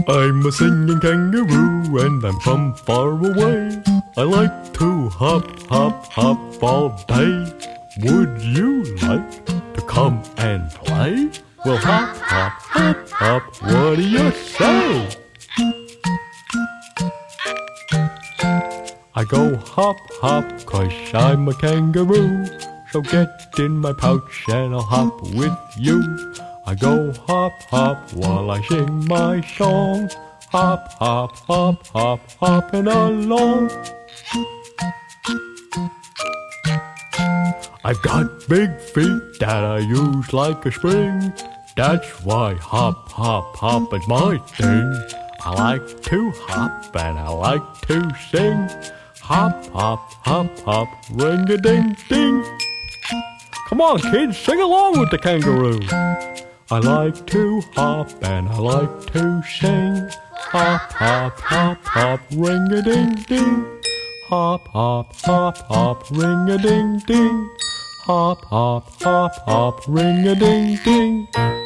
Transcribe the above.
I'm a singing kangaroo and I'm from far away. I like to hop, hop, hop all day. Would you like to come and play? Well, hop, hop, hop, hop, what do you say? I go hop, hop, 'cause I'm a kangaroo. So get in my pouch and I'll hop with you. I go hop, hop while I sing my song. Hop, hop, hop, hop, hopping along. I've got big feet that I use like a spring. That's why hop, hop, hop is my thing. I like to hop and I like to sing. Hop, hop, hop, hop, ring-a-ding-ding. Come on, kids, sing along with the kangaroo. I like to hop and I like to sing. Hop, hop, hop, hop, ring-a-ding-ding. Hop, hop, hop, hop, ring-a-ding-ding. Hop, hop, hop, hop, ring-a-ding-ding.